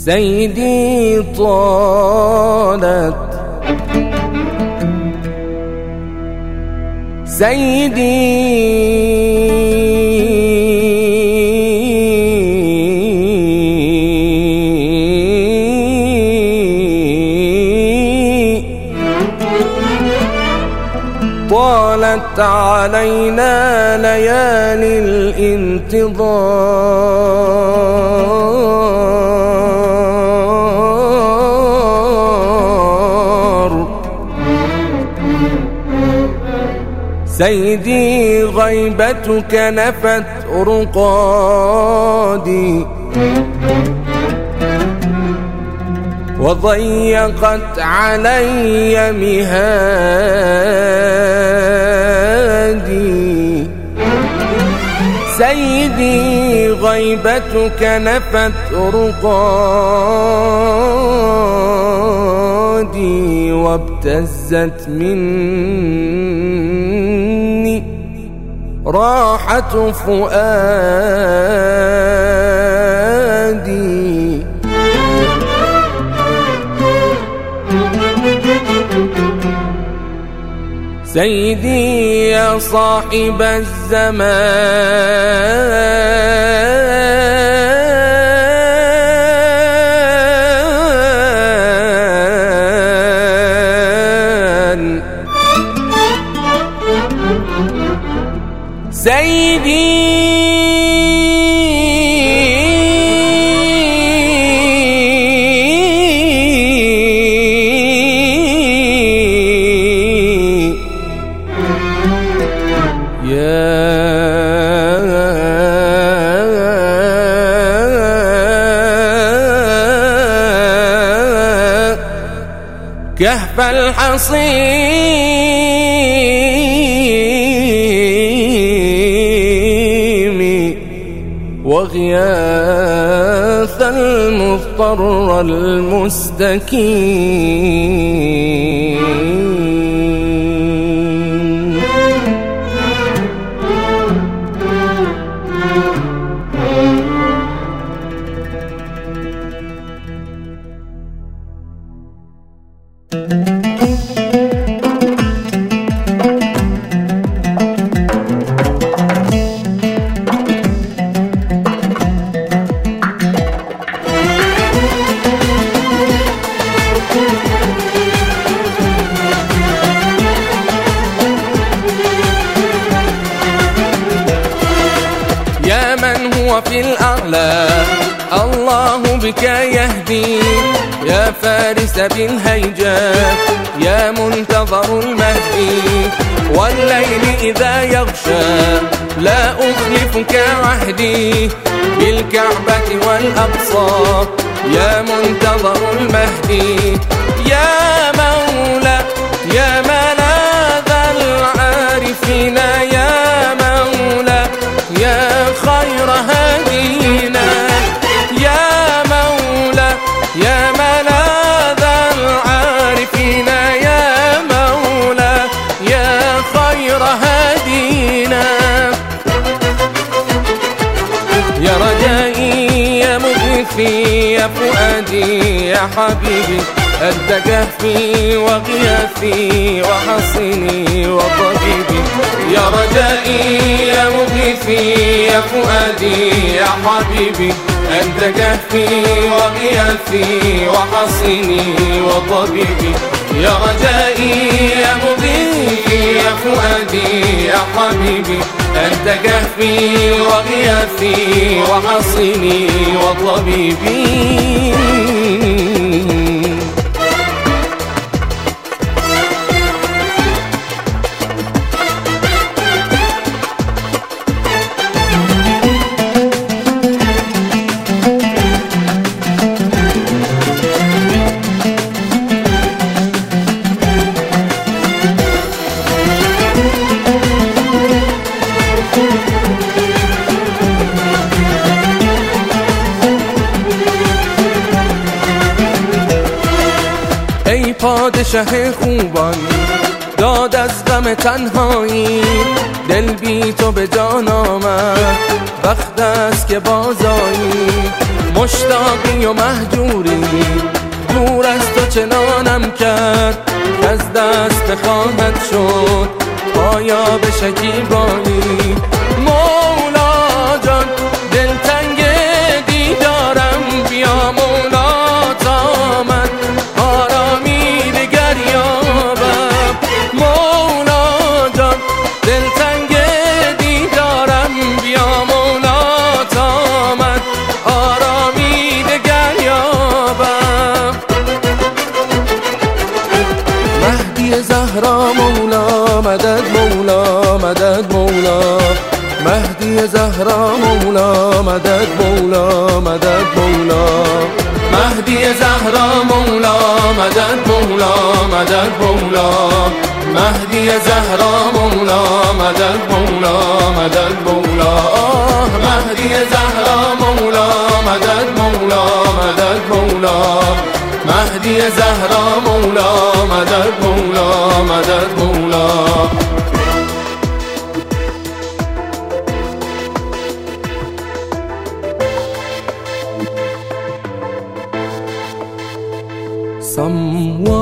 سيدي طالت طالت علينا ليالي الانتظار. سيدي غيبتك نفت رقادي وضيقت علي مهادي. سيدي غيبتك نفت رقادي وابتزت مني راحة فؤادي. سيدي يا صاحب الزمان سيدي كهف الحصيم وغياث المضطر المستكين. يا من هو في الأعلى الله بك يهدي، يا فارس بالهيجاء يا منتظر المهدي. والليل إذا يغشى لا أخلفك عهدي، بالكعبة والأقصى يا منتظر المهدي. يا مولى يا ملاذ العارفين يا مولى يا خير هدينا. يا مولى يا ملاذ العارفين يا مولى يا خير هدينا. يا رجائي يا مغيثي يا فؤادي يا حبيبي، أنت كهفي وغياثي وحصيني وطبيبي. يا رجائي يا مغيثي يا فؤادي يا حبيبي، أنت كهفي وغياثي وحصيني وطبيبي. يا رجائي يا مغيثي يا فؤادي يا حبيبي، أنت كهفي وغياثي وحصيني وطبيبي. پادشه خوبان داد از غم تنهایی، دل بی تو به جان آمد، وقت است که بازایی. مشتاقی و مهجوری، دور از تو چنانم کرد که از دست خواهد شد پایا به شکیبایی. مولا جان دلتنگ دیدارم، بیا مولا تا من آرامی دگر یابم. مولا جان دلتنگ دیدارم، بیا مولا تا من آرامی دگر یابم. مهدی زهرا مولا مدد، مولا مدد مولا. مهدی زهرا مولا مدد، مولا مدد مولا. مهدی زهرا مولا مدد، مولا مدد مولا. مهدی زهرا مولا مدد، مولا مدد مولا. مهدی زهرا مولا مدد، مولا مدد مولا. مهدی زهرا مولا مدد، مولا مدد مولا. Someone